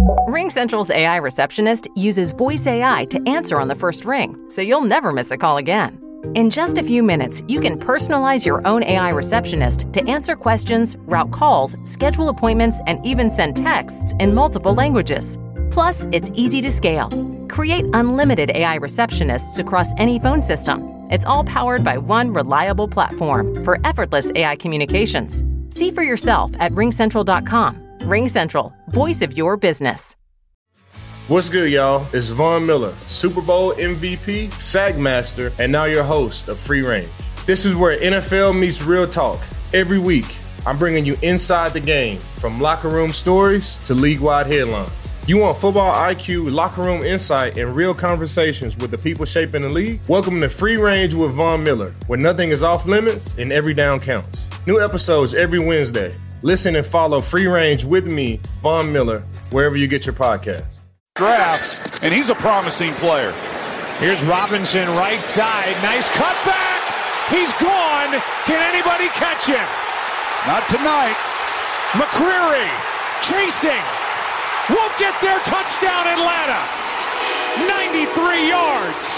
RingCentral's AI receptionist uses voice AI to answer on the first ring, so you'll never miss a call again. In just a few minutes, you can personalize your own AI receptionist to answer questions, route calls, schedule appointments, and even send texts in multiple languages. Plus, it's easy to scale. Create unlimited AI receptionists across any phone system. It's all powered by one reliable platform for effortless AI communications. See for yourself at ringcentral.com. RingCentral, voice of your business. What's good, y'all? It's Von Miller, Super Bowl MVP, SAG Master, and now your host of Free Range. This is where NFL meets real talk. Every week, I'm bringing you inside the game, from locker room stories to league-wide headlines. You want football IQ, locker room insight, and real conversations with the people shaping the league? Welcome to Free Range with Von Miller, where nothing is off limits and every down counts. New episodes every Wednesday. Listen and follow Free Range with me, Von Miller, wherever you get your podcasts. Draft, and he's a promising player. Here's Robinson, right side. Nice cutback. He's gone. Can anybody catch him? Not tonight. McCreary chasing. Won't get there. Touchdown, Atlanta. 93 yards.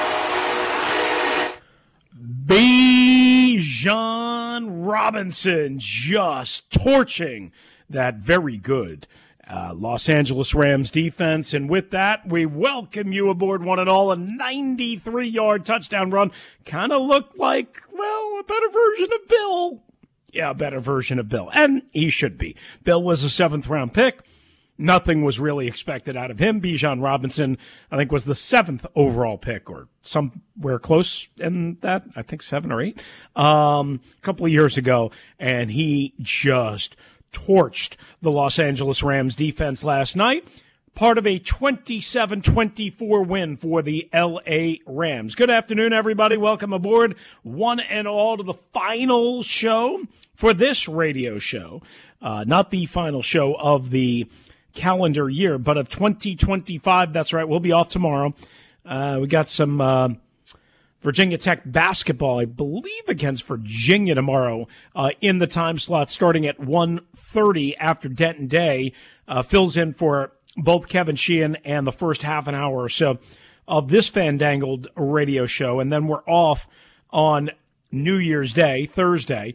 Bijan Robinson just torching that very good Los Angeles Rams defense. And with that, we welcome you aboard, one and all. A 93-yard touchdown run. Kind of looked like, well, a better version of Bill. Yeah, a better version of Bill. And he should be. Bill was a 7th-round pick. Nothing was really expected out of him. Bijan Robinson, I think, was the 7th overall pick, or somewhere close in that. I think 7 or 8. A couple of years ago, and he just torched the Los Angeles Rams defense last night. Part of a 27-24 win for the L.A. Rams. Good afternoon, everybody. Welcome aboard, one and all, to the final show for this radio show. Not the final show of the calendar year, but of 2025. That's right. We'll be off tomorrow. We got some Virginia Tech basketball, I believe, against Virginia tomorrow in the time slot starting at 1:30 after Denton Day. Fills in for both Kevin Sheehan and the first half an hour or so of this fandangled radio show. And then we're off on New Year's Day, Thursday.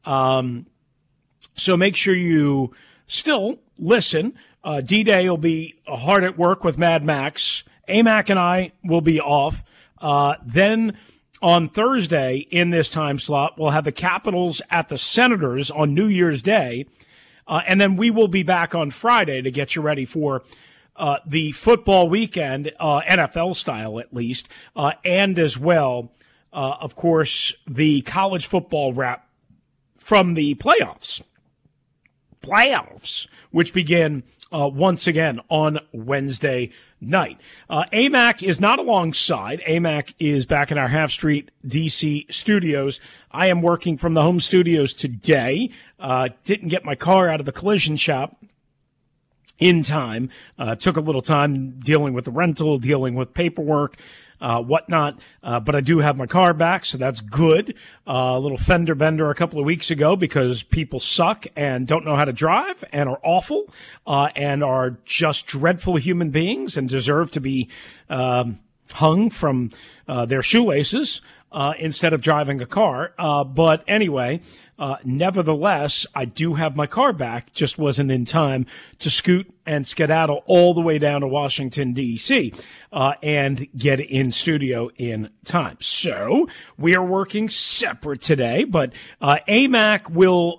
So make sure you still listen. D-Day will be hard at work with Mad Max. AMAC and I will be off. Then on Thursday in this time slot, we'll have the Capitals at the Senators on New Year's Day. And then we will be back on Friday to get you ready for the football weekend, NFL style at least, and as well, of course, the college football wrap from the playoffs, which begin once again on Wednesday night. AMAC is not alongside. AMAC is back in our Half Street DC studios. I am working from the home studios today. Didn't get my car out of the collision shop in time. Took a little time dealing with the rental, dealing with paperwork, whatnot. But I do have my car back, so that's good. A little fender bender a couple of weeks ago because people suck and don't know how to drive and are awful, and are just dreadful human beings and deserve to be hung from their shoelaces instead of driving a car. But anyway, nevertheless, I do have my car back. Just wasn't in time to scoot and skedaddle all the way down to Washington, D.C., and get in studio in time. So we are working separate today, but AMAC will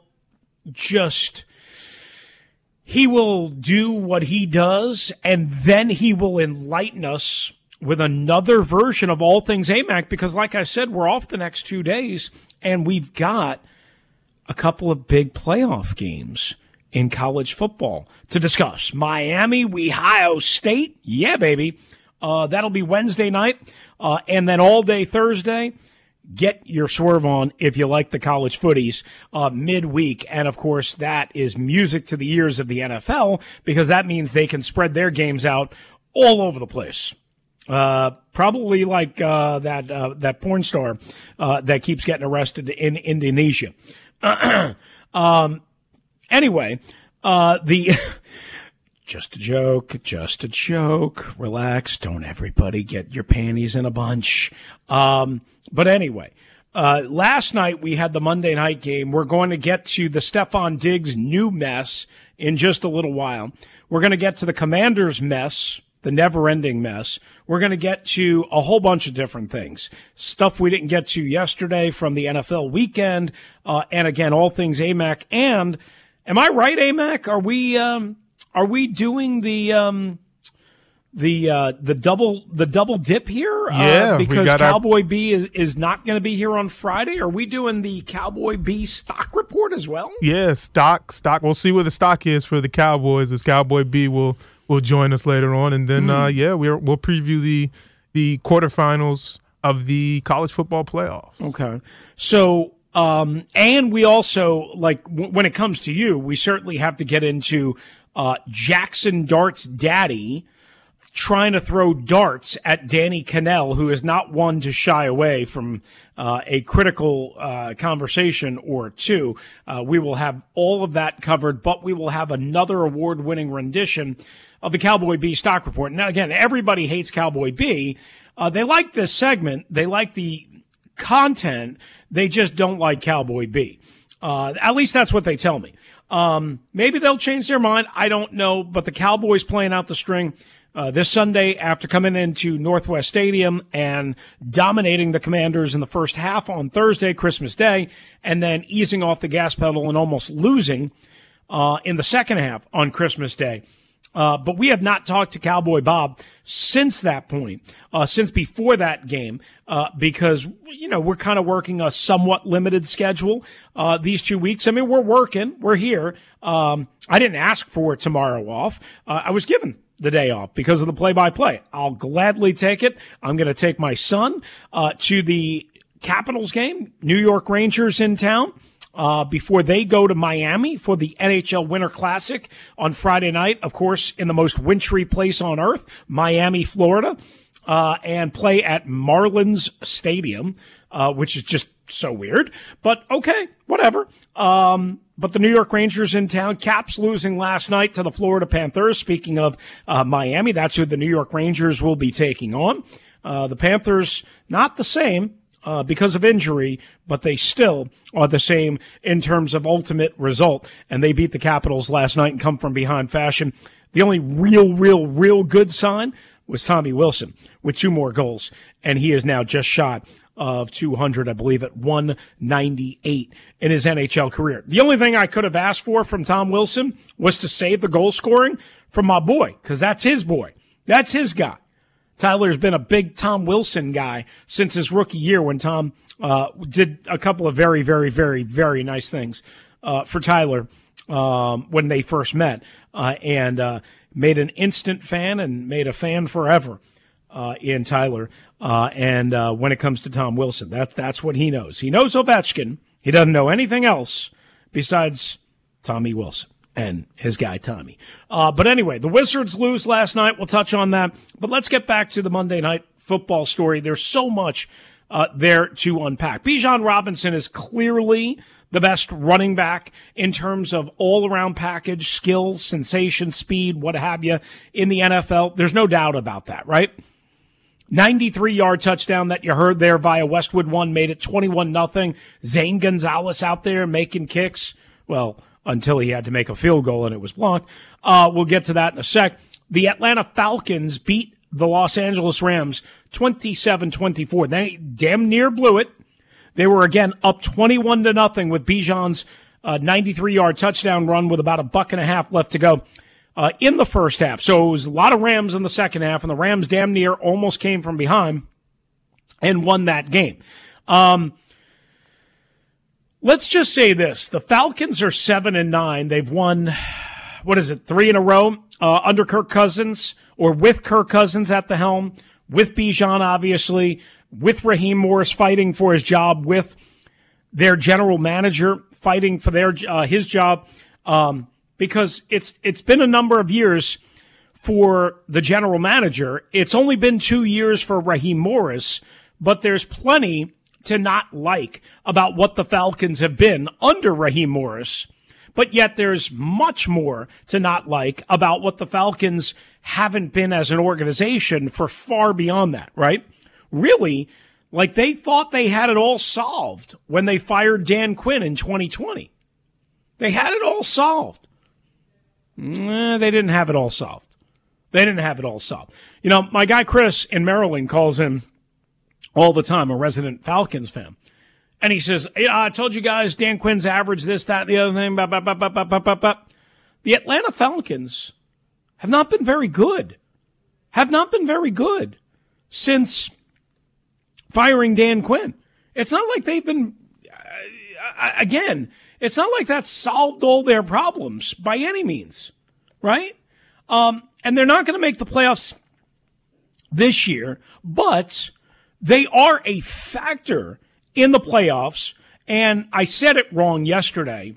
he will do what he does, and then he will enlighten us with another version of all things AMAC, because like I said, we're off the next 2 days, and we've got a couple of big playoff games in college football to discuss. Miami, Ohio State. Yeah, baby. That'll be Wednesday night. And then all day Thursday, get your swerve on if you like the college footies midweek. And, of course, that is music to the ears of the NFL, because that means they can spread their games out all over the place. Probably like that porn star that keeps getting arrested in Indonesia. Anyway, the Just a joke, just a joke. Relax. Don't everybody get your panties in a bunch. But anyway, last night we had the Monday night game. We're going to get to the Stefon Diggs new mess in just a little while. We're going to get to the Commanders mess, the never-ending mess. We're going to get to a whole bunch of different things. Stuff we didn't get to yesterday from the NFL weekend. And again, all things AMAC. And am I right, AMAC? Are we doing the double dip here? Yeah, because Cowboy B is not going to be here on Friday. Are we doing the Cowboy B stock report as well? Yeah, stock. We'll see where the stock is for the Cowboys as Cowboy B will join us later on, and then we'll preview the quarterfinals of the college football playoffs. Okay, so. And we also, when it comes to you, we certainly have to get into Jackson Dart's daddy trying to throw darts at Danny Cannell, who is not one to shy away from a critical conversation or two. We will have all of that covered, but we will have another award-winning rendition of the Cowboy B stock report. Now, again, everybody hates Cowboy B. They like this segment. They like the content. They just don't like Cowboy B. At least that's what they tell me. Maybe they'll change their mind. I don't know. But the Cowboys playing out the string this Sunday after coming into Northwest Stadium and dominating the Commanders in the first half on Thursday, Christmas Day, and then easing off the gas pedal and almost losing in the second half on Christmas Day. But we have not talked to Cowboy Bob since that point, since before that game, because, we're kind of working a somewhat limited schedule these 2 weeks. I mean, we're working. We're here. I didn't ask for tomorrow off. I was given the day off because of the play-by-play. I'll gladly take it. I'm going to take my son to the Capitals game, New York Rangers in town. Before they go to Miami for the NHL Winter Classic on Friday night, of course, in the most wintry place on earth, Miami, Florida, and play at Marlins Stadium, which is just so weird. But okay, whatever. But the New York Rangers in town, Caps losing last night to the Florida Panthers. Speaking of Miami, that's who the New York Rangers will be taking on. The Panthers, not the same. Because of injury, but they still are the same in terms of ultimate result. And they beat the Capitals last night and come from behind fashion. The only real good sign was Tommy Wilson with 2 more goals. And he is now just shot of 200, I believe, at 198 in his NHL career. The only thing I could have asked for from Tom Wilson was to save the goal scoring from my boy, because that's his boy. That's his guy. Tyler's been a big Tom Wilson guy since his rookie year when Tom did a couple of very, very, very, very nice things for Tyler when they first met and made an instant fan and made a fan forever in Tyler. And when it comes to Tom Wilson, that's what he knows. He knows Ovechkin. He doesn't know anything else besides Tommy Wilson and his guy, Tommy. But anyway, the Wizards lose last night. We'll touch on that. But let's get back to the Monday Night Football story. There's so much there to unpack. Bijan Robinson is clearly the best running back in terms of all-around package, skill, sensation, speed, what have you, in the NFL. There's no doubt about that, right? 93-yard touchdown that you heard there via Westwood One made it 21-0. Zane Gonzalez out there making kicks. Well, until he had to make a field goal and it was blocked. We'll get to that in a sec. The Atlanta Falcons beat the Los Angeles Rams 27-24. They damn near blew it. They were, again, up 21-0 with Bijan's 93-yard touchdown run with about $1.50 left to go in the first half. So it was a lot of Rams in the second half, and the Rams damn near almost came from behind and won that game. Let's just say this. The Falcons are 7-9. They've won, 3 in a row under Kirk Cousins, or with Kirk Cousins at the helm, with Bijan, obviously, with Raheem Morris fighting for his job, with their general manager fighting for his job, because it's been a number of years for the general manager. It's only been 2 years for Raheem Morris, but there's plenty to not like about what the Falcons have been under Raheem Morris. But yet there's much more to not like about what the Falcons haven't been as an organization for far beyond that, right? Really, like they thought they had it all solved when they fired Dan Quinn in 2020. They had it all solved. They didn't have it all solved. They didn't have it all solved. You know, my guy Chris in Maryland calls him all the time a resident Falcons fan. And he says, I told you guys Dan Quinn's average, this, that, the other thing. The Atlanta Falcons have not been very good. Have not been very good since firing Dan Quinn. It's not like they've been, again, it's not like that solved all their problems by any means, right? And they're not going to make the playoffs this year, but they are a factor in the playoffs. And I said it wrong yesterday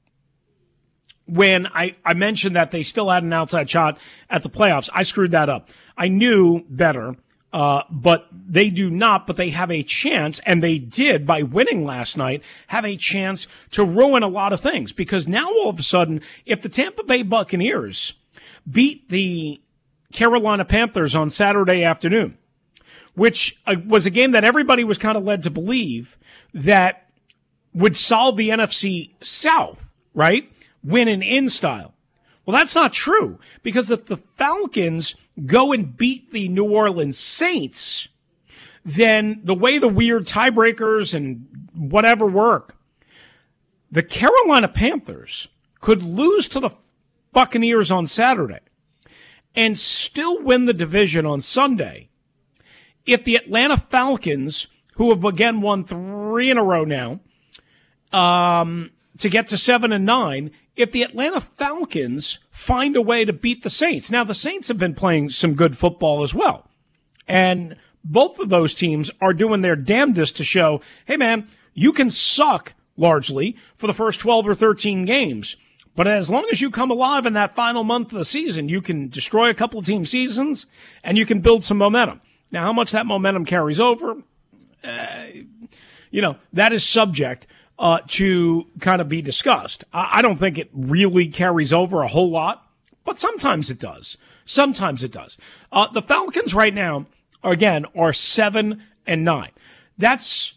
when I mentioned that they still had an outside shot at the playoffs. I screwed that up. I knew better, but they do not, but they have a chance, and they did by winning last night, have a chance to ruin a lot of things. Because now all of a sudden, if the Tampa Bay Buccaneers beat the Carolina Panthers on Saturday afternoon, which was a game that everybody was kind of led to believe that would solve the NFC South, right? Win in style. Well, that's not true, because if the Falcons go and beat the New Orleans Saints, then the way the weird tiebreakers and whatever work, the Carolina Panthers could lose to the Buccaneers on Saturday and still win the division on Sunday if the Atlanta Falcons, who have again won 3 in a row now, to get to 7-9, if the Atlanta Falcons find a way to beat the Saints. Now, the Saints have been playing some good football as well. And both of those teams are doing their damnedest to show, hey, man, you can suck largely for the first 12 or 13 games. But as long as you come alive in that final month of the season, you can destroy a couple of team seasons and you can build some momentum. Now, how much that momentum carries over, that is subject to kind of be discussed. I don't think it really carries over a whole lot, but sometimes it does. Sometimes it does. The Falcons right now, again, are 7-9. That's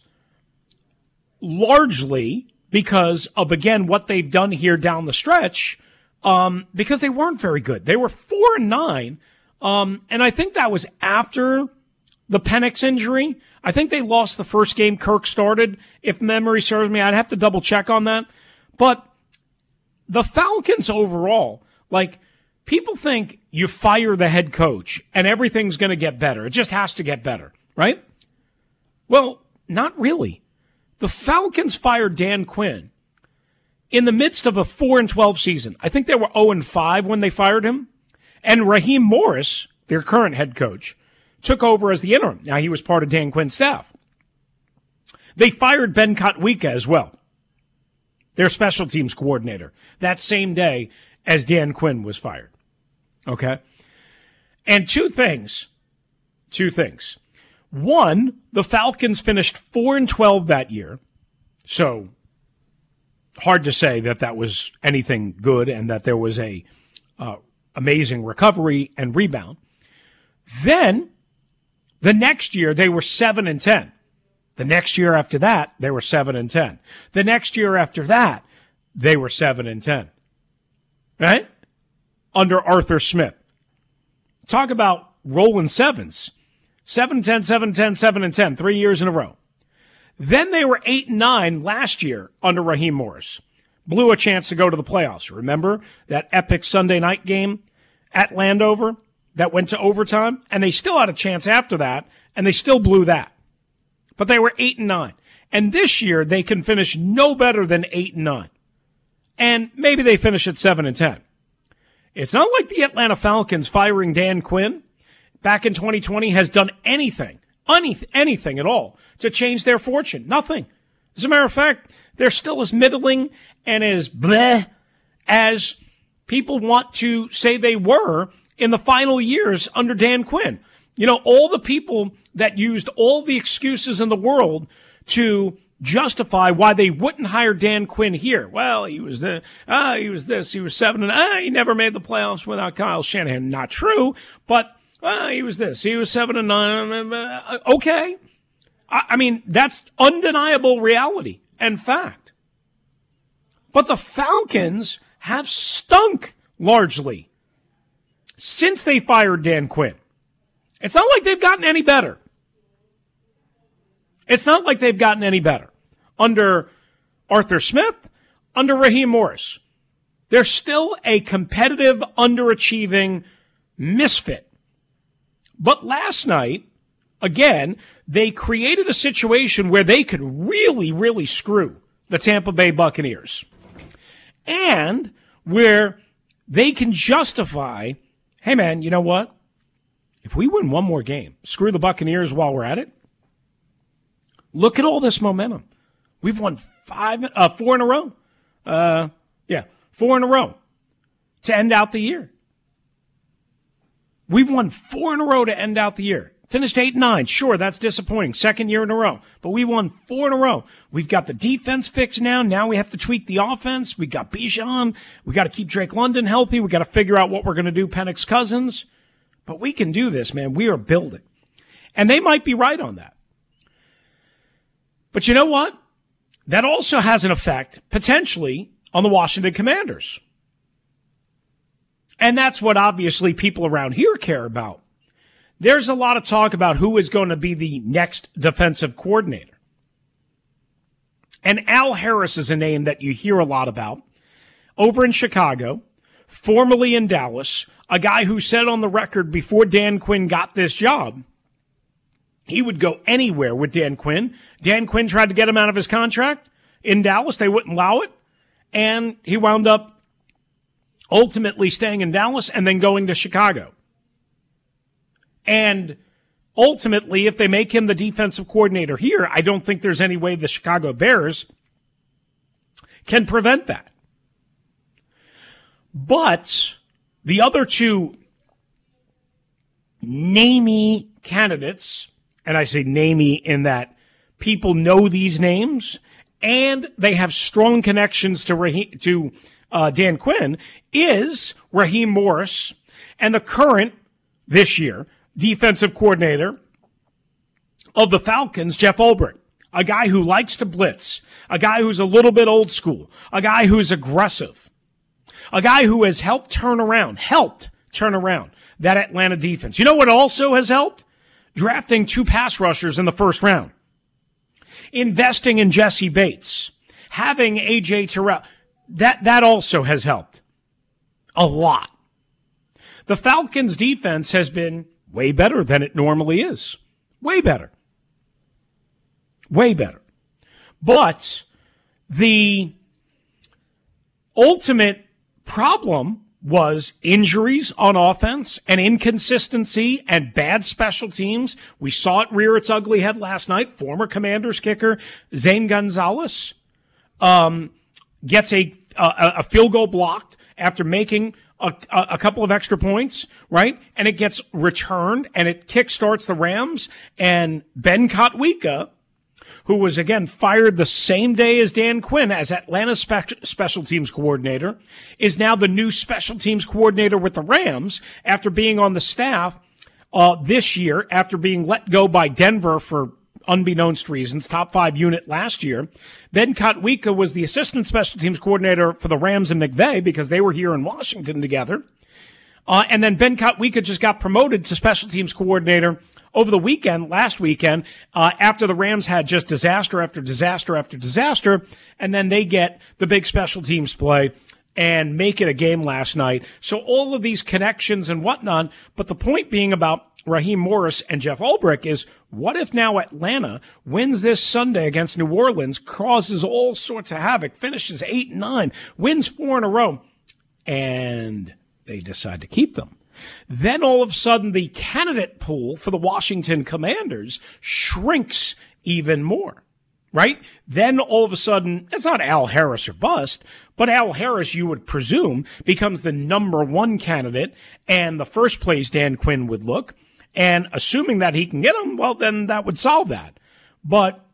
largely because of, again, what they've done here down the stretch, because they weren't very good. They were 4-9, and I think that was after the Penix injury. I think they lost the first game Kirk started, if memory serves me. I'd have to double check on that. But the Falcons overall, like, people think you fire the head coach and everything's going to get better. It just has to get better, right? Well, not really. The Falcons fired Dan Quinn in the midst of a 4-12 season. I think they were 0-5 when they fired him. And Raheem Morris, their current head coach, took over as the interim. Now, he was part of Dan Quinn's staff. They fired Ben Kotwika as well, their special teams coordinator, that same day as Dan Quinn was fired. Okay? And two things. One, the Falcons finished 4-12 that year, so hard to say that was anything good and that there was a amazing recovery and rebound. Then, the next year, they were 7-10. The next year after that, they were 7-10. The next year after that, they were 7-10. Right? Under Arthur Smith. Talk about rolling sevens. 7-10, 7-10, 7-10, 3 years in a row. Then they were 8-9 last year under Raheem Morris. Blew a chance to go to the playoffs. Remember that epic Sunday night game at Landover that went to overtime? And they still had a chance after that, and they still blew that. But they were 8-9. And this year, they can finish no better than 8-9. And maybe they finish at 7-10. It's not like the Atlanta Falcons firing Dan Quinn back in 2020 has done anything at all to change their fortune. Nothing. As a matter of fact, they're still as middling and as bleh as people want to say they were in the final years under Dan Quinn. You know, all the people that used all the excuses in the world to justify why they wouldn't hire Dan Quinn here. Well, he was he was this, he was 7-0, he never made the playoffs without Kyle Shanahan. Not true, but he was this, he was 7-9. Okay. I mean, that's undeniable reality and fact. But the Falcons have stunk largely since they fired Dan Quinn. It's not like they've gotten any better. It's not like they've gotten any better. Under Arthur Smith, under Raheem Morris. They're still a competitive, underachieving misfit. But last night, again, they created a situation where they could really, really screw the Tampa Bay Buccaneers. And where they can justify, hey, man, you know what? If we win one more game, screw the Buccaneers while we're at it. Look at all this momentum. We've won 4 in a row. 4 in a row to end out the year. We've won 4 in a row to end out the year. Finished 8-9. Sure, that's disappointing. Second year in a row. But we won 4 in a row. We've got the defense fixed now. Now we have to tweak the offense. We got Bijan. We got to keep Drake London healthy. We got to figure out what we're going to do, Penix Cousins. But we can do this, man. We are building. And they might be right on that. But you know what? That also has an effect, potentially, on the Washington Commanders. And that's what obviously people around here care about. There's a lot of talk about who is going to be the next defensive coordinator. And Al Harris is a name that you hear a lot about. Over in Chicago, formerly in Dallas, a guy who said on the record before Dan Quinn got this job, he would go anywhere with Dan Quinn. Dan Quinn tried to get him out of his contract in Dallas. They wouldn't allow it. And he wound up ultimately staying in Dallas and then going to Chicago. And ultimately, if they make him the defensive coordinator here, I don't think there's any way the Chicago Bears can prevent that. But the other two namey candidates, and I say namey in that people know these names and they have strong connections to Dan Quinn, is Raheem Morris and the current, this year, defensive coordinator of the Falcons, Jeff Ulbrich, a guy who likes to blitz, a guy who's a little bit old school, a guy who's aggressive, a guy who has helped turn around that Atlanta defense. You know what also has helped? Drafting 2 pass rushers in the first round. Investing in Jesse Bates. Having A.J. Terrell. That also has helped. A lot. The Falcons' defense has been way better than it normally is. Way better. Way better. But the ultimate problem was injuries on offense and inconsistency and bad special teams. We saw it rear its ugly head last night. Former Commanders kicker Zane Gonzalez gets a field goal blocked after making a couple of extra points, right? And it gets returned, and it kickstarts the Rams. And Ben Kotwika, who was, again, fired the same day as Dan Quinn as Atlanta's special teams coordinator, is now the new special teams coordinator with the Rams after being on the staff this year, after being let go by Denver for unbeknownst reasons, top 5 unit last year. Ben Kotwika was the assistant special teams coordinator for the Rams and McVay because they were here in Washington together. And then Ben Kotwika just got promoted to special teams coordinator over the weekend, last weekend, after the Rams had just disaster after disaster after disaster. And then they get the big special teams play and make it a game last night. So all of these connections and whatnot. But the point being about Raheem Morris and Jeff Ulbrich is, what if now Atlanta wins this Sunday against New Orleans, causes all sorts of havoc, finishes 8-9, wins 4 in a row, and they decide to keep them? Then all of a sudden the candidate pool for the Washington Commanders shrinks even more, right? Then all of a sudden, it's not Al Harris or bust, but Al Harris, you would presume, becomes the number 1 candidate, and the first place Dan Quinn would look. And assuming that he can get him, well, then that would solve that. But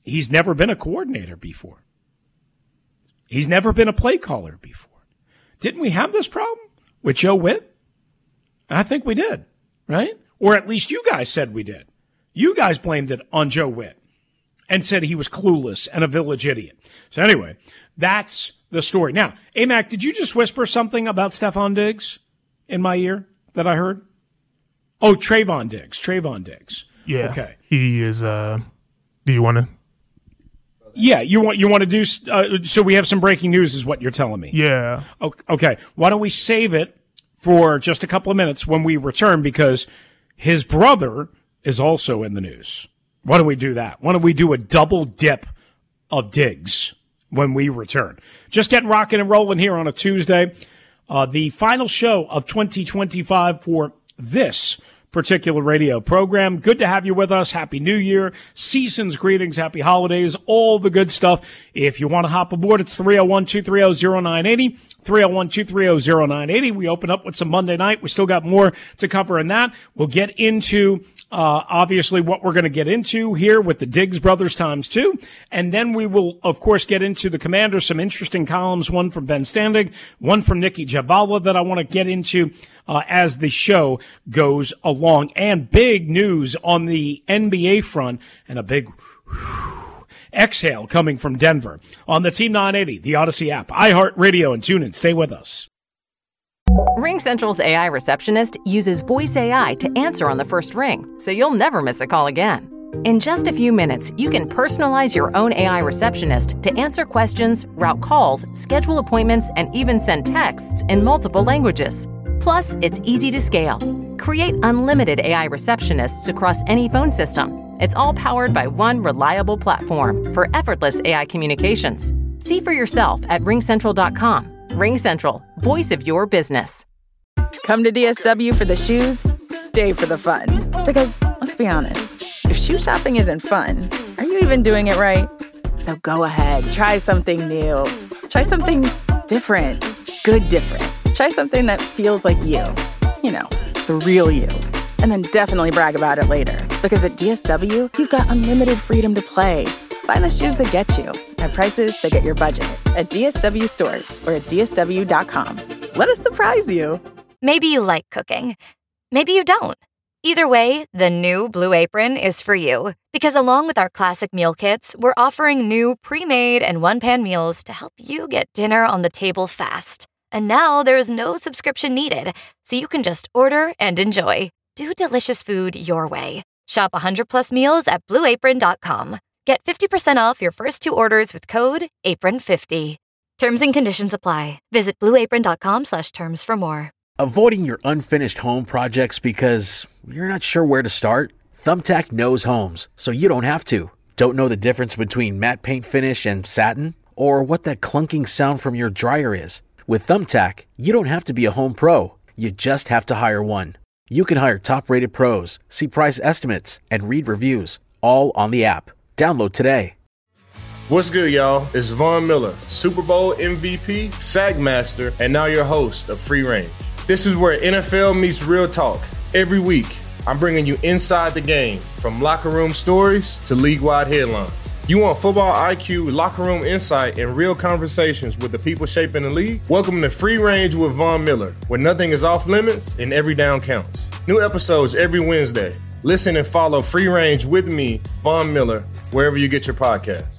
He's never been a coordinator before. He's never been a play caller before. Didn't we have this problem with Joe Witt? I think we did, right? Or at least you guys said we did. You guys blamed it on Joe Witt and said he was clueless and a village idiot. So anyway, that's the story. Now, AMAC, did you just whisper something about Stefon Diggs in my ear that I heard? Oh, Trayvon Diggs. Yeah. Okay. He is, do you want to? Yeah, you want to do, so we have some breaking news is what you're telling me. Yeah. Okay. Why don't we save it for just a couple of minutes when we return, because his brother is also in the news. Why don't we do that? Why don't we do a double dip of Diggs when we return? Just getting rocking and rolling here on a Tuesday. The final show of 2025 for this particular radio program. Good to have you with us. Happy New Year, season's greetings, happy holidays, all the good stuff. If you want to hop aboard, it's 301-230-0980, 301-230-0980. We open up with some Monday night. We still got more to cover in that. We'll get into obviously what we're going to get into here with the Diggs brothers times two. And then we will, of course, get into the Commanders, some interesting columns, one from Ben Standig, one from Nikki Javala that I want to get into as the show goes along. And big news on the NBA front, and a big exhale coming from Denver on the Team 980, the Odyssey app, iHeartRadio, and TuneIn. Stay with us. RingCentral's AI receptionist uses voice AI to answer on the first ring, so you'll never miss a call again. In just a few minutes, you can personalize your own AI receptionist to answer questions, route calls, schedule appointments, and even send texts in multiple languages. Plus, it's easy to scale. Create unlimited AI receptionists across any phone system. It's all powered by one reliable platform for effortless AI communications. See for yourself at ringcentral.com. RingCentral, voice of your business. Come to DSW for the shoes, stay for the fun. Because, let's be honest, if shoe shopping isn't fun, are you even doing it right? So go ahead, try something new. Try something different. Good different. Try something that feels like you. You know, the real you. And then definitely brag about it later. Because at DSW, you've got unlimited freedom to play. Find the shoes that get you at prices that get your budget at DSW stores or at DSW.com. Let us surprise you. Maybe you like cooking. Maybe you don't. Either way, the new Blue Apron is for you. Because along with our classic meal kits, we're offering new pre-made and one-pan meals to help you get dinner on the table fast. And now there's no subscription needed, so you can just order and enjoy. Do delicious food your way. Shop 100+ meals at BlueApron.com. Get 50% off your first 2 orders with code APRON50. Terms and conditions apply. Visit BlueApron.com/terms for more. Avoiding your unfinished home projects because you're not sure where to start? Thumbtack knows homes, so you don't have to. Don't know the difference between matte paint finish and satin? Or what that clunking sound from your dryer is? With Thumbtack, you don't have to be a home pro. You just have to hire one. You can hire top-rated pros, see price estimates, and read reviews, all on the app. Download today. What's good, y'all? It's Von Miller, Super Bowl MVP, Sagmaster, and now your host of Free Range. This is where NFL meets real talk. Every week, I'm bringing you inside the game, from locker room stories to league-wide headlines. You want football IQ, locker room insight, and real conversations with the people shaping the league? Welcome to Free Range with Von Miller, where nothing is off limits and every down counts. New episodes every Wednesday. Listen and follow Free Range with me, Von Miller, wherever you get your podcasts.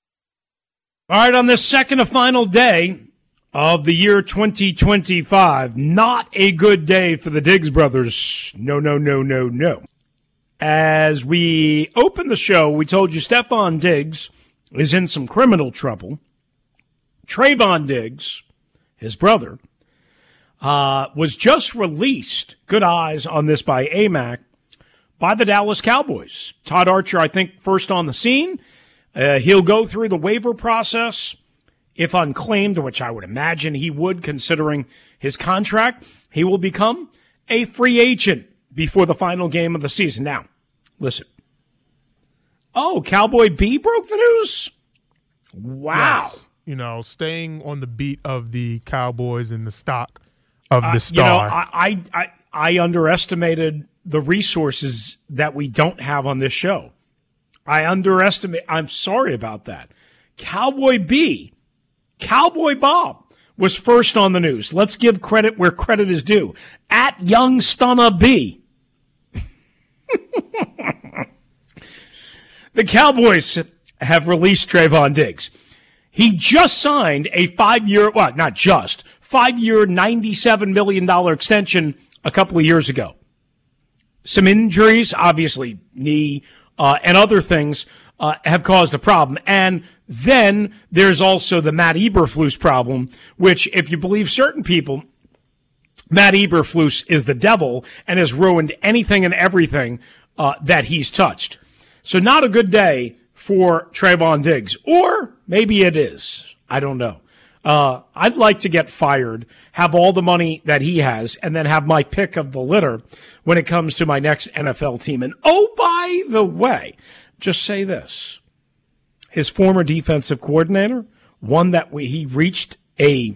All right, on this second and final day of the year 2025, not a good day for the Diggs brothers. No. As we opened the show, we told you Stefon Diggs is in some criminal trouble. Trayvon Diggs, his brother, was just released, good eyes on this by AMAC, by the Dallas Cowboys. Todd Archer, I think, first on the scene. He'll go through the waiver process, if unclaimed, which I would imagine he would, considering his contract. He will become a free agent before the final game of the season. Now, listen. Oh, Cowboy B broke the news? Wow. Yes. You know, staying on the beat of the Cowboys and the stock of the star. I underestimated the resources that we don't have on this show. I'm sorry about that. Cowboy Bob was first on the news. Let's give credit where credit is due. At Young Stunna B. The Cowboys have released Trayvon Diggs. He just signed a 5-year, well, not just, 5-year, $97 million extension a couple of years ago. Some injuries, obviously knee and other things, have caused a problem. And then there's also the Matt Eberflus problem, which, if you believe certain people, Matt Eberflus is the devil and has ruined anything and everything that he's touched. So not a good day for Trayvon Diggs. Or maybe it is. I don't know. I'd like to get fired, have all the money that he has, and then have my pick of the litter when it comes to my next NFL team. And oh, by the way, just say this. His former defensive coordinator, one that he reached a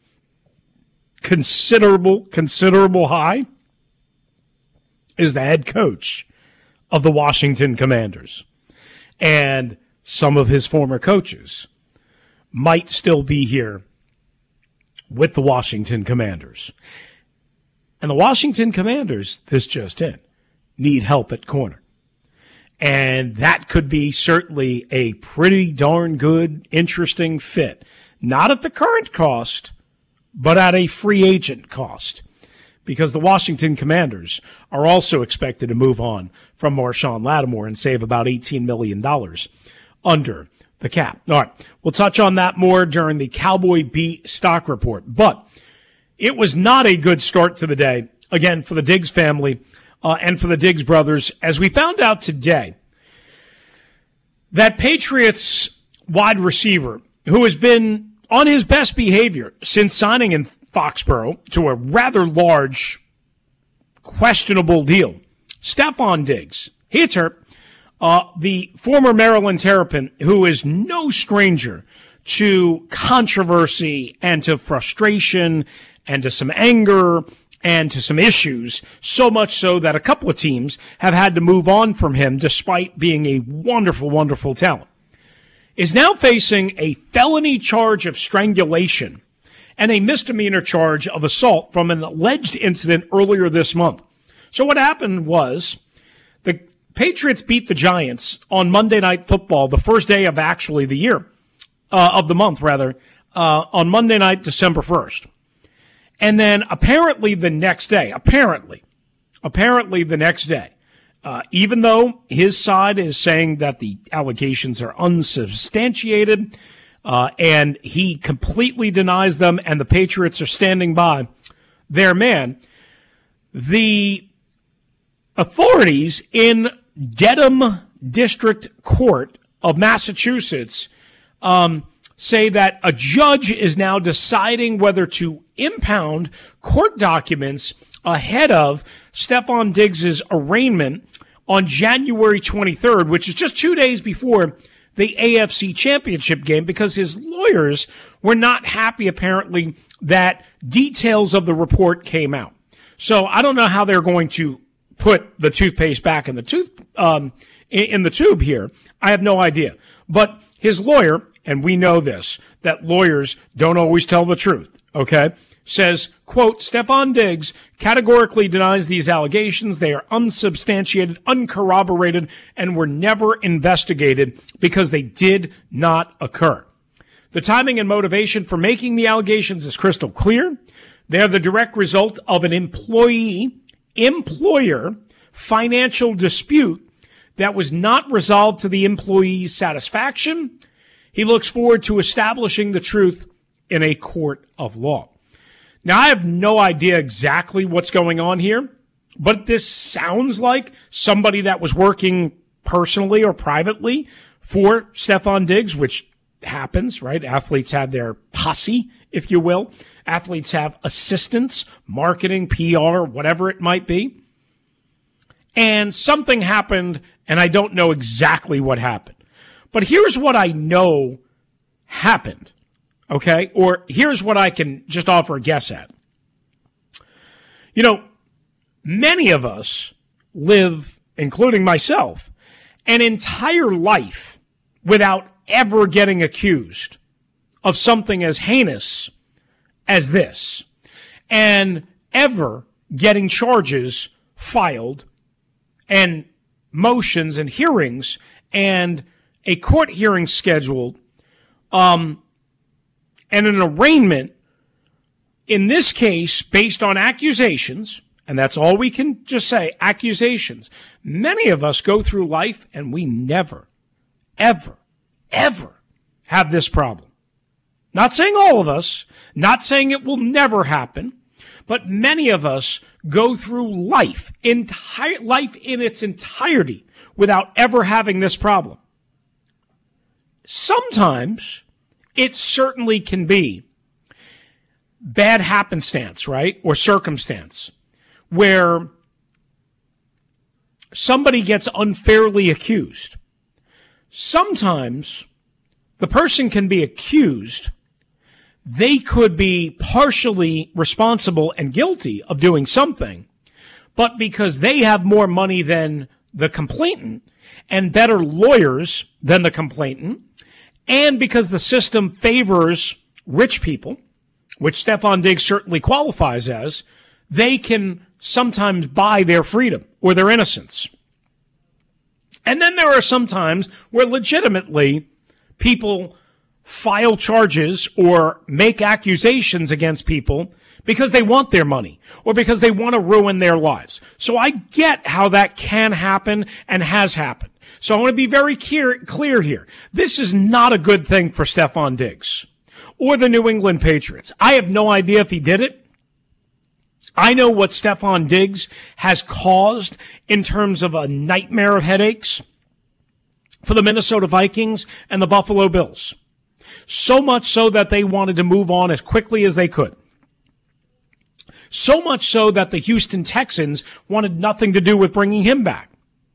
considerable high, is the head coach of the Washington Commanders. And some of his former coaches might still be here with the Washington Commanders. And the Washington Commanders, this just in, need help at corner. And that could be certainly a pretty darn good, interesting fit. Not at the current cost, but at a free agent cost. Because the Washington Commanders are also expected to move on from Marshawn Lattimore and save about $18 million under the cap. All right, we'll touch on that more during the Cowboy Beat stock report. But it was not a good start to the day, again, for the Diggs family and for the Diggs brothers, as we found out today that Patriots wide receiver, who has been on his best behavior since signing in Foxborough to a rather large, questionable deal, Stefon Diggs, hits hurt. The former Maryland Terrapin, who is no stranger to controversy and to frustration and to some anger and to some issues, so much so that a couple of teams have had to move on from him despite being a wonderful, wonderful talent, is now facing a felony charge of strangulation and a misdemeanor charge of assault from an alleged incident earlier this month. So what happened was the Patriots beat the Giants on Monday Night Football, the first day of actually the year, of the month rather, on Monday night, December 1st. And then apparently the next day, even though his side is saying that the allegations are unsubstantiated, and he completely denies them, and the Patriots are standing by their man, the authorities in Dedham District Court of Massachusetts say that a judge is now deciding whether to impound court documents ahead of Stefon Diggs' arraignment on January 23rd, which is just 2 days before the AFC Championship game, because his lawyers were not happy, apparently, that details of the report came out. So I don't know how they're going to put the toothpaste back in the in the tube here. I have no idea. But his lawyer, and we know this, that lawyers don't always tell the truth, okay, says, quote, Stefon Diggs categorically denies these allegations. They are unsubstantiated, uncorroborated, and were never investigated because they did not occur. The timing and motivation for making the allegations is crystal clear. They are the direct result of an employer financial dispute that was not resolved to the employee's satisfaction. He looks forward to establishing the truth in a court of law. Now, I have no idea exactly what's going on here, but this sounds like somebody that was working personally or privately for Stefon Diggs, which happens, right? Athletes have their posse, if you will. Athletes have assistants, marketing, PR, whatever it might be. And something happened, and I don't know exactly what happened. But here's what I know happened, okay? Or here's what I can just offer a guess at. You know, many of us live, including myself, an entire life without ever getting accused of something as heinous as this, and ever getting charges filed and motions and hearings and a court hearing scheduled, and an arraignment, in this case, based on accusations, and that's all we can just say, accusations. Many of us go through life and we never, ever, ever have this problem. Not saying all of us, not saying it will never happen, but many of us go through life in its entirety without ever having this problem. Sometimes it certainly can be bad happenstance, right? Or circumstance where somebody gets unfairly accused. Sometimes the person can be accused. They could be partially responsible and guilty of doing something, but because they have more money than the complainant and better lawyers than the complainant, and because the system favors rich people, which Stefon Diggs certainly qualifies as, they can sometimes buy their freedom or their innocence. And then there are some times where legitimately people file charges or make accusations against people because they want their money or because they want to ruin their lives. So I get how that can happen and has happened. So I want to be very clear here. This is not a good thing for Stefon Diggs or the New England Patriots. I have no idea if he did it. I know what Stefon Diggs has caused in terms of a nightmare of headaches for the Minnesota Vikings and the Buffalo Bills. So much so that they wanted to move on as quickly as they could. So much so that the Houston Texans wanted nothing to do with bringing him back.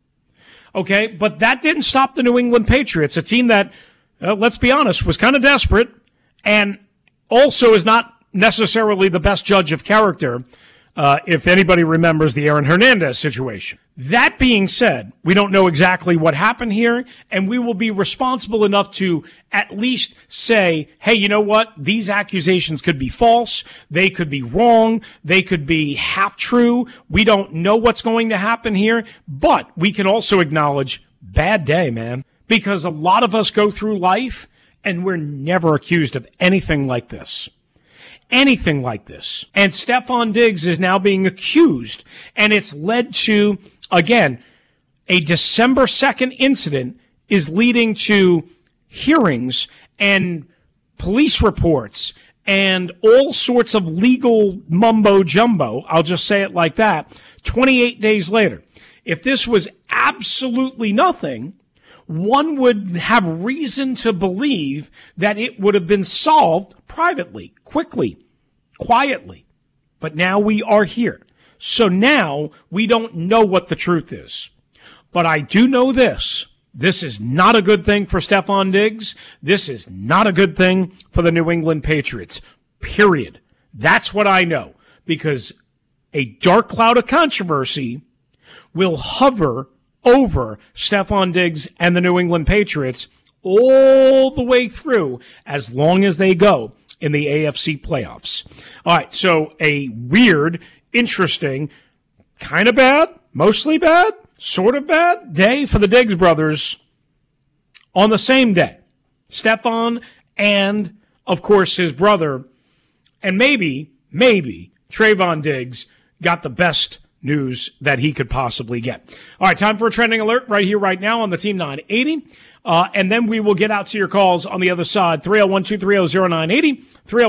Okay, but that didn't stop the New England Patriots, a team that, let's be honest, was kind of desperate and also is not necessarily the best judge of character, if anybody remembers the Aaron Hernandez situation. That being said, we don't know exactly what happened here, and we will be responsible enough to at least say, hey, you know what? These accusations could be false. They could be wrong. They could be half true. We don't know what's going to happen here, but we can also acknowledge bad day, man, because a lot of us go through life and we're never accused of anything like this. Anything like this. And Stefon Diggs is now being accused, and it's led to, again, a December 2nd incident is leading to hearings and police reports and all sorts of legal mumbo jumbo. I'll just say it like that. 28 days later. If this was absolutely nothing, one would have reason to believe that it would have been solved privately, quickly, quietly. But now we are here. So now we don't know what the truth is. But I do know this. This is not a good thing for Stefon Diggs. This is not a good thing for the New England Patriots. Period. That's what I know. Because a dark cloud of controversy will hover over Stefon Diggs and the New England Patriots all the way through as long as they go in the AFC playoffs. All right, so a weird, interesting, kind of bad, mostly bad, sort of bad day for the Diggs brothers on the same day. Stefon and, of course, his brother, and maybe Trayvon Diggs got the best news that he could possibly get. All right, time for a trending alert right here, right now on the Team 980. And then we will get out to your calls on the other side. 301-230-0980,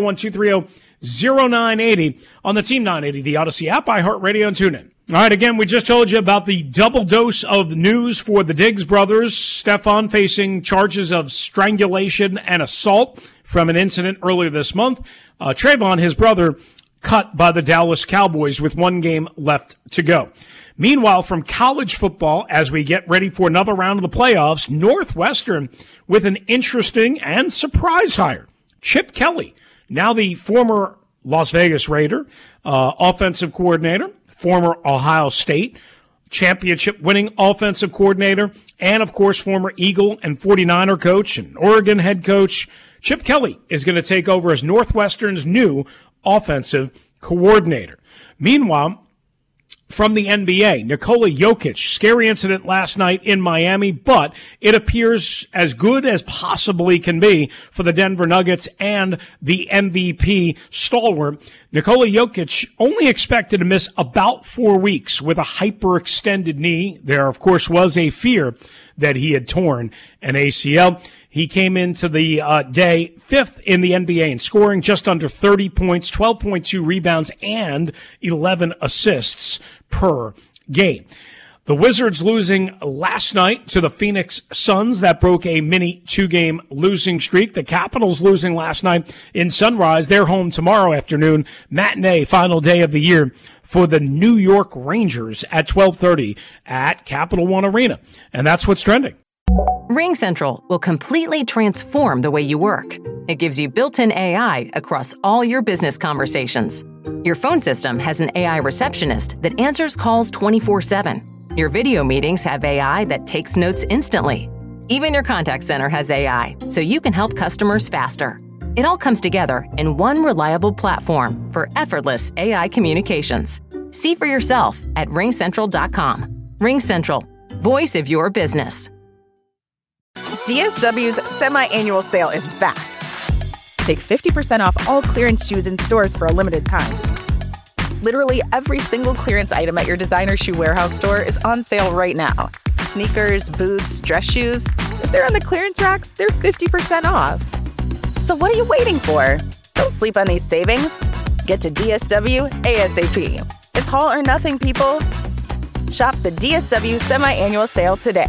301-230-0980 on the Team 980, the Odyssey app, iHeartRadio, and TuneIn. All right, again, we just told you about the double dose of news for the Diggs brothers. Stefon facing charges of strangulation and assault from an incident earlier this month. Trayvon, his brother, cut by the Dallas Cowboys with one game left to go. Meanwhile, from college football, as we get ready for another round of the playoffs, Northwestern with an interesting and surprise hire. Chip Kelly, now the former Las Vegas Raider, offensive coordinator, former Ohio State, championship-winning offensive coordinator, and, of course, former Eagle and 49er coach and Oregon head coach, Chip Kelly is going to take over as Northwestern's new offensive coordinator. Meanwhile, from the NBA, Nikola Jokic, scary incident last night in Miami, but it appears as good as possibly can be for the Denver Nuggets and the MVP stalwart. Nikola Jokic only expected to miss about 4 weeks with a hyperextended knee. There, of course, was a fear that he had torn an ACL. He came into the day fifth in the NBA in scoring, just under 30 points, 12.2 rebounds, and 11 assists per game. The Wizards losing last night to the Phoenix Suns. That broke a mini 2-game losing streak. The Capitals losing last night in Sunrise. They're home tomorrow afternoon. Matinee, final day of the year for the New York Rangers at 12:30 at Capital One Arena. And that's what's trending. RingCentral will completely transform the way you work. It gives you built-in AI across all your business conversations. Your phone system has an AI receptionist that answers calls 24/7. Your video meetings have AI that takes notes instantly. Even your contact center has AI, so you can help customers faster. It all comes together in one reliable platform for effortless AI communications. See for yourself at ringcentral.com. RingCentral, voice of your business. DSW's semi-annual sale is back. Take 50% off all clearance shoes in stores for a limited time. Literally every single clearance item at your designer shoe warehouse store is on sale right now. Sneakers, boots, dress shoes. If they're on the clearance racks, they're 50% off. So what are you waiting for? Don't sleep on these savings. Get to DSW ASAP. It's haul or nothing, people. Shop the DSW semi-annual sale today.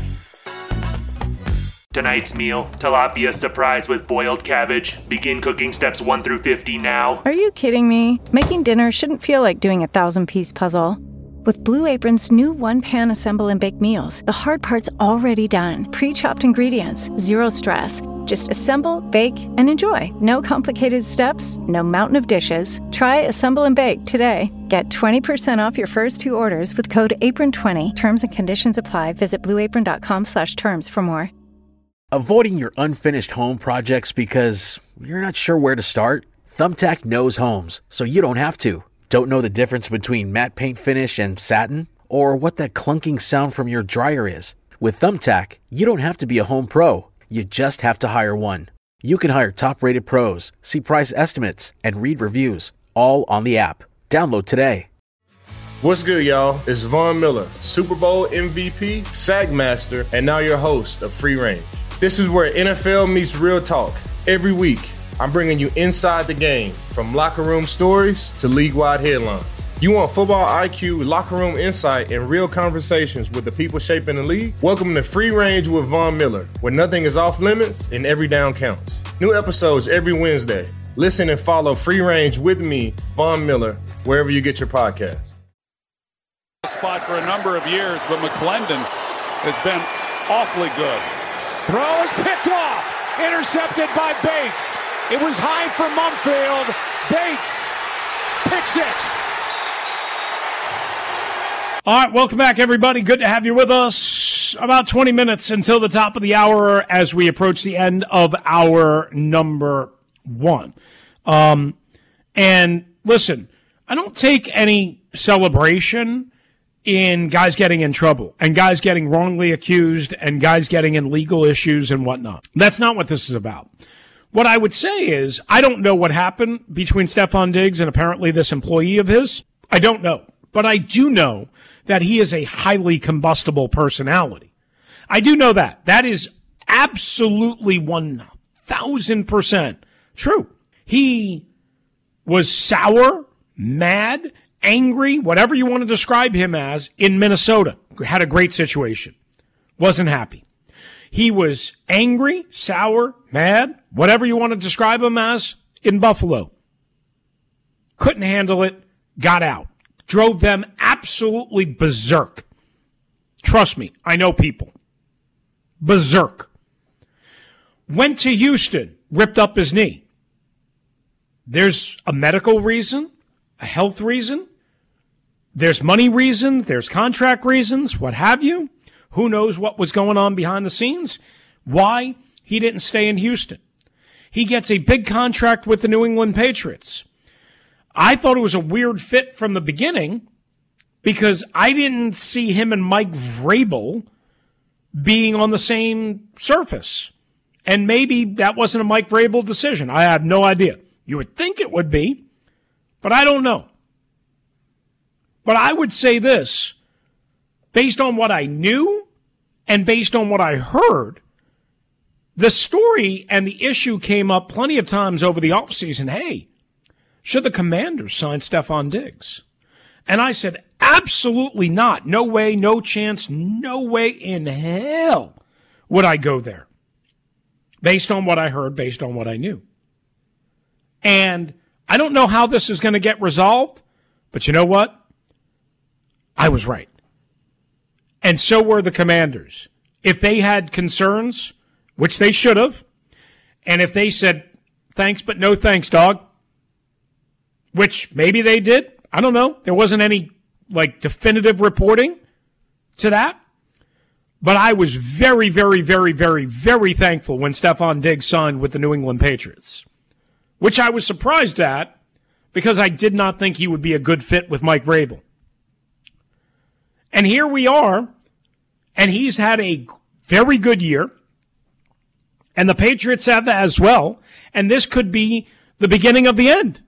Tonight's meal, tilapia surprise with boiled cabbage. Begin cooking steps 1 through 50 now. Are you kidding me? Making dinner shouldn't feel like doing a 1,000-piece puzzle. With Blue Apron's new one-pan assemble and bake meals, the hard part's already done. Pre-chopped ingredients, zero stress. Just assemble, bake, and enjoy. No complicated steps, no mountain of dishes. Try Assemble and Bake today. Get 20% off your first 2 orders with code APRON20. Terms and conditions apply. Visit blueapron.com/terms for more. Avoiding your unfinished home projects because you're not sure where to start? Thumbtack knows homes, so you don't have to. Don't know the difference between matte paint finish and satin? Or what that clunking sound from your dryer is? With Thumbtack, you don't have to be a home pro. You just have to hire one. You can hire top-rated pros, see price estimates, and read reviews, all on the app. Download today. What's good, y'all? It's Von Miller, Super Bowl MVP, SAG Master, and now your host of Free Range. This is where NFL meets real talk. Every week, I'm bringing you inside the game, from locker room stories to league-wide headlines. You want football IQ, locker room insight, and real conversations with the people shaping the league? Welcome to Free Range with Von Miller, where nothing is off limits and every down counts. New episodes every Wednesday. Listen and follow Free Range with me, Von Miller, wherever you get your podcasts. Spot for a number of years, but McClendon has been awfully good. Throw is picked off. Intercepted by Bates. It was high for Mumfield. Bates. Pick 6. All right, welcome back, everybody. Good to have you with us. About 20 minutes until the top of the hour as we approach the end of hour number 1. And listen, I don't take any celebration in guys getting in trouble and guys getting wrongly accused and guys getting in legal issues and whatnot. That's not what this is about. What I would say is I don't know what happened between Stefon Diggs and apparently this employee of his. I don't know. But I do know that he is a highly combustible personality. I do know that. That is absolutely 1,000% true. He was sour, mad, angry, whatever you want to describe him as, in Minnesota. Had a great situation. Wasn't happy. He was angry, sour, mad, whatever you want to describe him as, in Buffalo. Couldn't handle it, got out. Drove them absolutely berserk. Trust me, I know people. Berserk. Went to Houston, ripped up his knee. There's a medical reason, a health reason. There's money reasons, there's contract reasons, what have you. Who knows what was going on behind the scenes? Why he didn't stay in Houston. He gets a big contract with the New England Patriots. I thought it was a weird fit from the beginning because I didn't see him and Mike Vrabel being on the same surface. And maybe that wasn't a Mike Vrabel decision. I have no idea. You would think it would be, but I don't know. But I would say this, based on what I knew and based on what I heard, the story and the issue came up plenty of times over the offseason. Hey, should the Commanders sign Stephon Diggs? And I said, absolutely not. No way, no chance, no way in hell would I go there. Based on what I heard, based on what I knew. And I don't know how this is going to get resolved, but you know what? I was right. And so were the Commanders. If they had concerns, which they should have, and if they said, thanks, but no thanks, dog, which maybe they did, I don't know. There wasn't any, definitive reporting to that. But I was very, very, very, very, very thankful when Stephon Diggs signed with the New England Patriots, which I was surprised at because I did not think he would be a good fit with Mike Vrabel. And here we are, and he's had a very good year, and the Patriots have as well, and this could be the beginning of the end.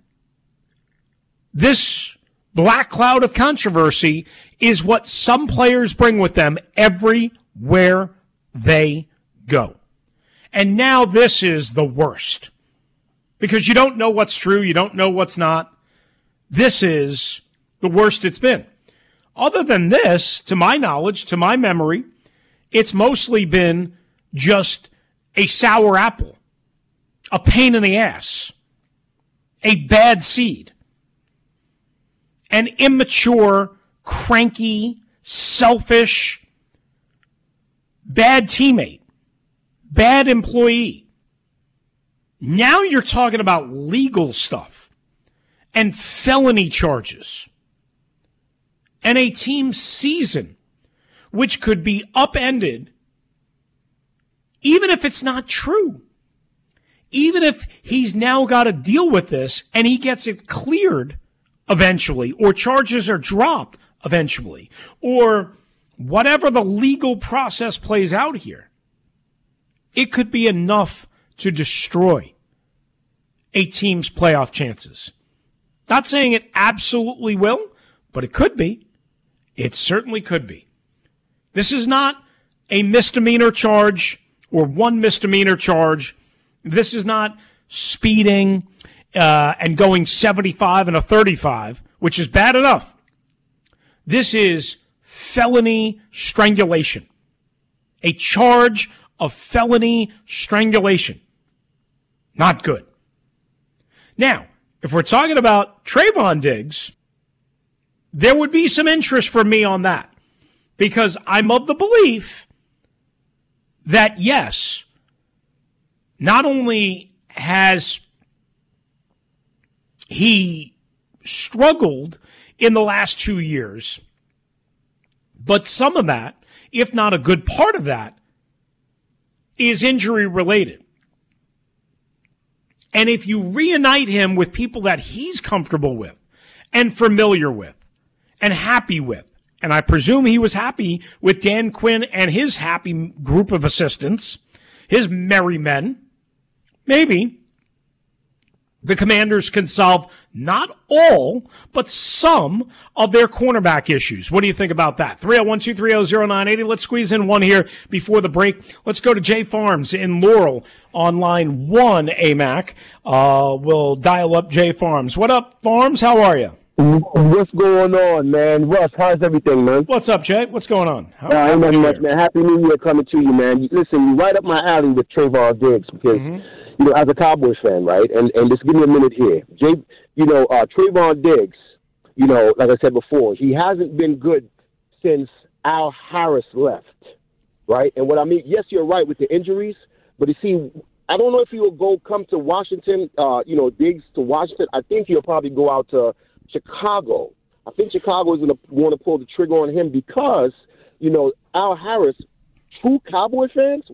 This black cloud of controversy is what some players bring with them everywhere they go. And now this is the worst, because you don't know what's true, you don't know what's not. This is the worst it's been. Other than this, to my knowledge, to my memory, it's mostly been just a sour apple, a pain in the ass, a bad seed, an immature, cranky, selfish, bad teammate, bad employee. Now you're talking about legal stuff and felony charges. And a team season, which could be upended, even if it's not true. Even if he's now got to deal with this and he gets it cleared eventually, or charges are dropped eventually, or whatever the legal process plays out here, it could be enough to destroy a team's playoff chances. Not saying it absolutely will, but it could be. It certainly could be. This is not a misdemeanor charge or one misdemeanor charge. This is not speeding and going 75 and a 35, which is bad enough. This is felony strangulation. A charge of felony strangulation. Not good. Now, if we're talking about Trayvon Diggs, there would be some interest for me on that, because I'm of the belief that, yes, not only has he struggled in the last 2 years, but some of that, if not a good part of that, is injury related. And if you reunite him with people that he's comfortable with and familiar with and happy with, and I presume he was happy with Dan Quinn and his happy group of assistants, his merry men, maybe the Commanders can solve not all, but some of their cornerback issues. What do you think about that? 301-230-0980. Let's squeeze in one here before the break. Let's go to Jay Farms in Laurel on line 1, AMAC. We'll dial up Jay Farms. What up, Farms? How are you? What's going on, man? Russ, how's everything, man? What's up, Jay? What's going on? Ain't nothing much, man. Happy New Year coming to you, man. Listen, you right up my alley with Trayvon Diggs because, you know, as a Cowboys fan, right? And just give me a minute here. Trayvon Diggs, you know, like I said before, he hasn't been good since Al Harris left, right? And what I mean, yes, you're right with the injuries, but you see, I don't know if he will come to Washington, Diggs to Washington. I think he'll probably go out to Chicago. I think Chicago is going to want to pull the trigger on him because, Al Harris, true Cowboy fans,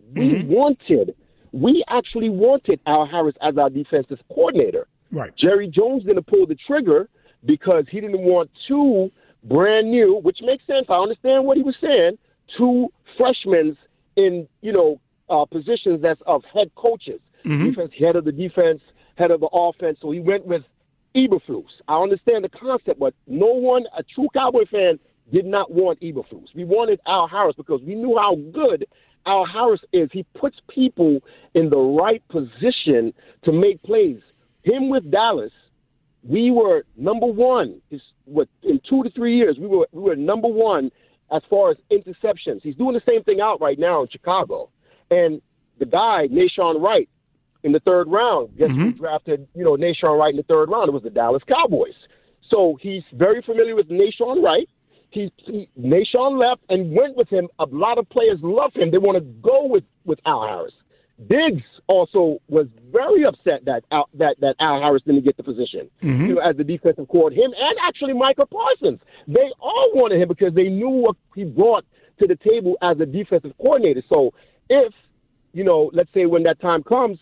we actually wanted Al Harris as our defensive coordinator. Right. Jerry Jones didn't pull the trigger because he didn't want two brand new, which makes sense. I understand what he was saying. Two freshmen in, positions that's of head coaches. Defense, head of the defense, head of the offense. So he went with Eberflus. I understand the concept, but no one, a true Cowboy fan, did not want Eberflus. We wanted Al Harris because we knew how good Al Harris is. He puts people in the right position to make plays. Him with Dallas, we were number one. In 2 to 3 years, we were number one as far as interceptions. He's doing the same thing out right now in Chicago. And the guy, Nahshon Wright, in the third round, guess who drafted, Nahshon Wright in the third round? It was the Dallas Cowboys. So he's very familiar with Nahshon Wright. Nahshon left and went with him. A lot of players love him. They want to go with Al Harris. Diggs also was very upset that Al Harris didn't get the position as the defensive coordinator. Him and actually Micah Parsons. They all wanted him because they knew what he brought to the table as a defensive coordinator. So if, let's say when that time comes,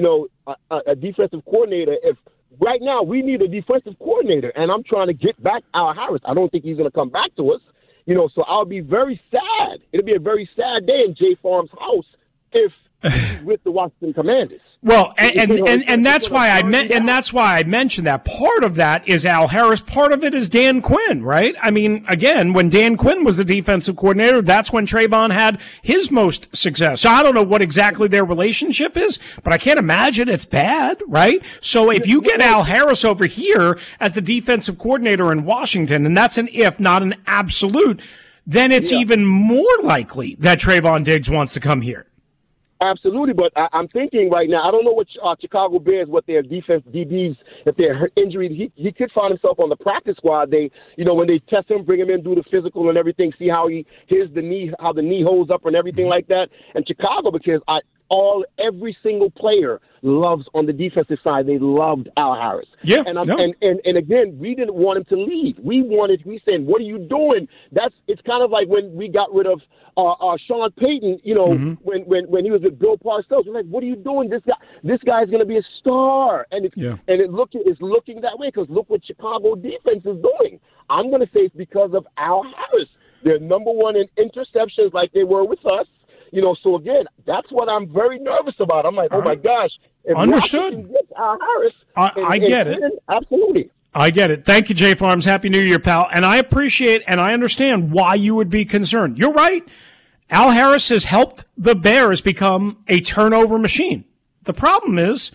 a defensive coordinator, if right now we need a defensive coordinator and I'm trying to get back Al Harris, I don't think he's going to come back to us, so I'll be very sad. It'll be a very sad day in Jay Farm's house if he's with the Washington Commanders. Well, and that's why I mentioned that. Part of that is Al Harris. Part of it is Dan Quinn, right? I mean, again, when Dan Quinn was the defensive coordinator, that's when Trayvon had his most success. So I don't know what exactly their relationship is, but I can't imagine it's bad, right? So if you get Al Harris over here as the defensive coordinator in Washington, and that's an if, not an absolute, then it's even more likely that Trayvon Diggs wants to come here. Absolutely, but I'm thinking right now, I don't know what Chicago Bears, what their defense DBs, if they're injured, he could find himself on the practice squad. They, when they test him, bring him in, do the physical and everything, see how how the knee holds up and everything like that. And Chicago, because every single player loves on the defensive side. They loved Al Harris. Yeah. And again, we didn't want him to leave. We said, what are you doing? It's kind of like when we got rid of Sean Payton, when he was with Bill Parcells. We're like, what are you doing? This guy's going to be a star. And it's looking that way because look what Chicago defense is doing. I'm going to say it's because of Al Harris. They're number one in interceptions like they were with us. So again, that's what I'm very nervous about. I'm like, oh my gosh. If Understood. Gets Al Harris, I get it. Absolutely. I get it. Thank you, Jay Farms. Happy New Year, pal. And I appreciate and I understand why you would be concerned. You're right. Al Harris has helped the Bears become a turnover machine. The problem is,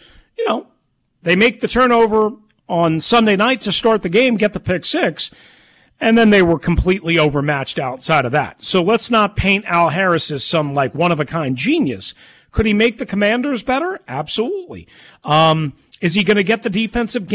they make the turnover on Sunday night to start the game, get the pick six, and then they were completely overmatched outside of that. So let's not paint Al Harris as some one-of-a-kind genius. Could he make the Commanders better? Absolutely. Is he going to get the defensive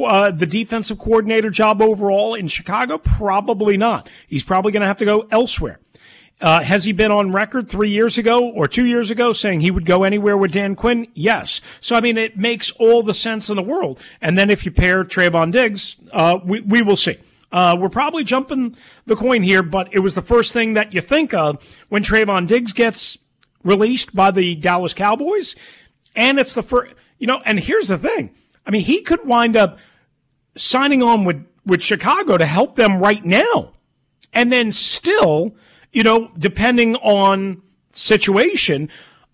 coordinator job overall in Chicago? Probably not. He's probably going to have to go elsewhere. Has he been on record 3 years ago or 2 years ago saying he would go anywhere with Dan Quinn? Yes. So, it makes all the sense in the world. And then if you pair Trayvon Diggs, we will see. We're probably jumping the coin here, but it was the first thing that you think of when Trayvon Diggs gets released by the Dallas Cowboys. And it's the first, and here's the thing. He could wind up signing on with Chicago to help them right now. And then still, depending on situation,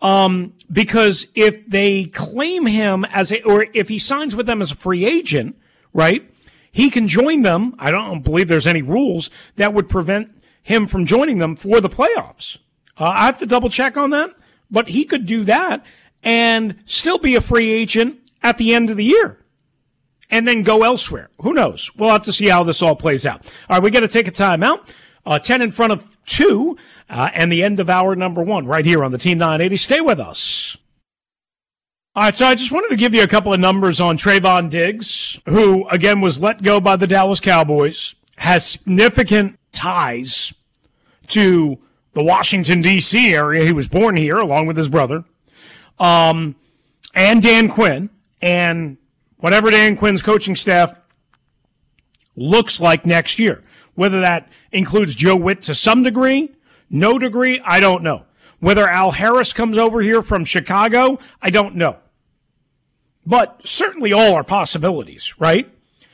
because if they claim him or if he signs with them as a free agent, right, he can join them. I don't believe there's any rules that would prevent him from joining them for the playoffs. I have to double check on that, but he could do that and still be a free agent at the end of the year and then go elsewhere. Who knows? We'll have to see how this all plays out. All right, we got to take a timeout. 10 in front of 2 and the end of hour number 1 right here on the Team 980. Stay with us. All right, so I just wanted to give you a couple of numbers on Trayvon Diggs, who, again, was let go by the Dallas Cowboys, has significant ties to the Washington, D.C. area. He was born here along with his brother, and Dan Quinn. And whatever Dan Quinn's coaching staff looks like next year. Whether that includes Joe Witt to some degree, no degree, I don't know. Whether Al Harris comes over here from Chicago, I don't know. But certainly all are possibilities, right?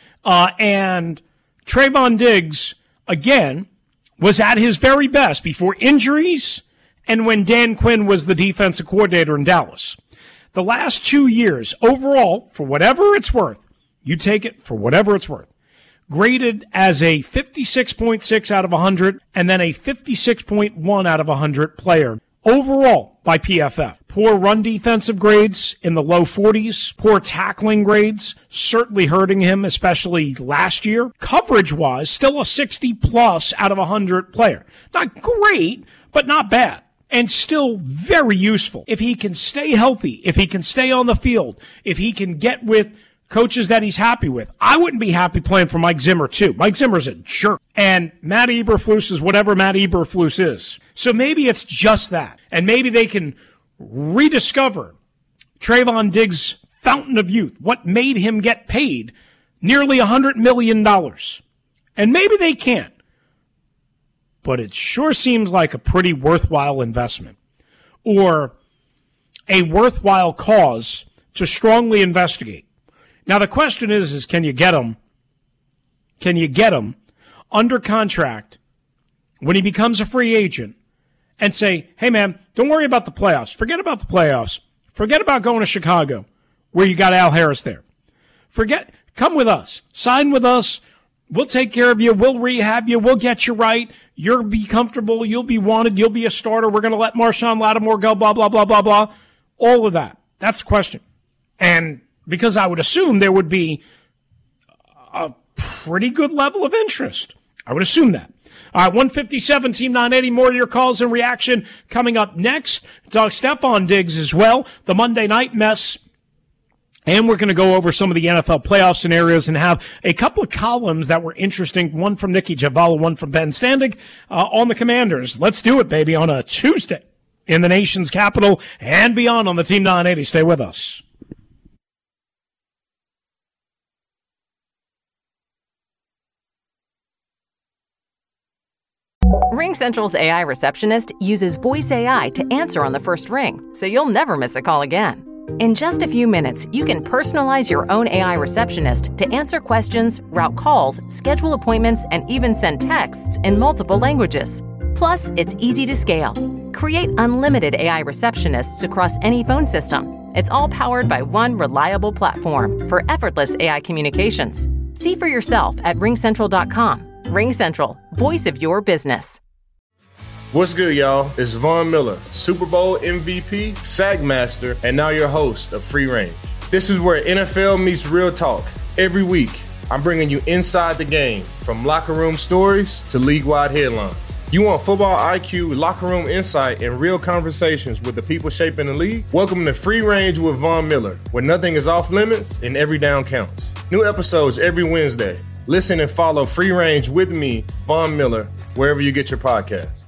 And Trayvon Diggs, again, was at his very best before injuries and when Dan Quinn was the defensive coordinator in Dallas. The last 2 years, overall, for whatever it's worth, you take it for whatever it's worth, graded as a 56.6 out of 100 and then a 56.1 out of 100 player overall by PFF. Poor run defensive grades in the low 40s. Poor tackling grades, certainly hurting him, especially last year. Coverage-wise, still a 60-plus out of 100 player. Not great, but not bad. And still very useful. If he can stay healthy, if he can stay on the field, if he can get with coaches that he's happy with. I wouldn't be happy playing for Mike Zimmer, too. Mike Zimmer's a jerk. And Matt Eberflus is whatever Matt Eberflus is. So maybe it's just that. And maybe they can rediscover Trayvon Diggs' fountain of youth, what made him get paid nearly $100 million. And maybe they can't. But it sure seems like a pretty worthwhile investment. Or a worthwhile cause to strongly investigate. Now, the question is can you get him? Can you get him under contract when he becomes a free agent and say, hey, man, don't worry about the playoffs. Forget about the playoffs. Forget about going to Chicago where you got Al Harris there. Come with us. Sign with us. We'll take care of you. We'll rehab you. We'll get you right. You'll be comfortable. You'll be wanted. You'll be a starter. We're going to let Marshawn Lattimore go, blah, blah, blah, blah, blah. All of that. That's the question. And because I would assume there would be a pretty good level of interest. I would assume that. All right, 157, Team 980, more of your calls and reaction coming up next. Talk Stephon Diggs as well, the Monday Night Mess. And we're going to go over some of the NFL playoff scenarios and have a couple of columns that were interesting, one from Nikki Javala, one from Ben Standig on the Commanders. Let's do it, baby, on a Tuesday in the nation's capital and beyond on the Team 980. Stay with us. RingCentral's AI receptionist uses voice AI to answer on the first ring, so you'll never miss a call again. In just a few minutes, you can personalize your own AI receptionist to answer questions, route calls, schedule appointments, and even send texts in multiple languages. Plus, it's easy to scale. Create unlimited AI receptionists across any phone system. It's all powered by one reliable platform for effortless AI communications. See for yourself at ringcentral.com. RingCentral, voice of your business. What's good, y'all? It's Von Miller, Super Bowl MVP, SAG Master, and now your host of Free Range. This is where NFL meets real talk. Every week, I'm bringing you inside the game, from locker room stories to league-wide headlines. You want football IQ, locker room insight, and real conversations with the people shaping the league? Welcome to Free Range with Von Miller, where nothing is off limits and every down counts. New episodes every Wednesday. Listen and follow Free Range with me, Von Miller, wherever you get your podcasts.